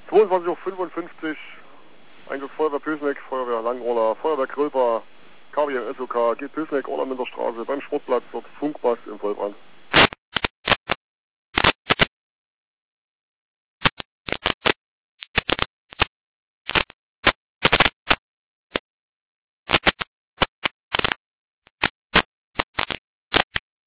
22:55 Uhr, Einsatz Feuerwehr Pösneck, Feuerwehr Langroller, Feuerwehr Gröber, KWM SOK, geht Pösneck, Orlamünderstraße, beim Sportplatz, dort Funkpass